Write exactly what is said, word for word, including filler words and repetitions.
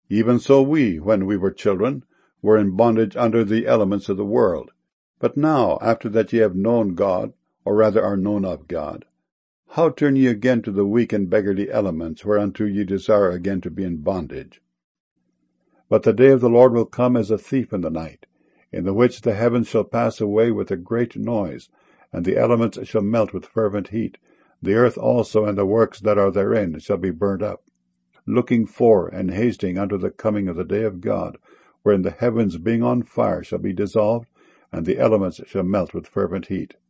Even so we, when we were children, were in bondage under the elements of the world. But now, after that ye have known God, or rather are known of God, how turn ye again to the weak and beggarly elements, whereunto ye desire again to be in bondage? But the day of the Lord will come as a thief in the night, in the which the heavens shall pass away with a great noise, and the elements shall melt with fervent heat. The earth also and the works that are therein shall be burnt up. Looking for and hasting unto the coming of the day of God, wherein the heavens being on fire shall be dissolved, and the elements shall melt with fervent heat.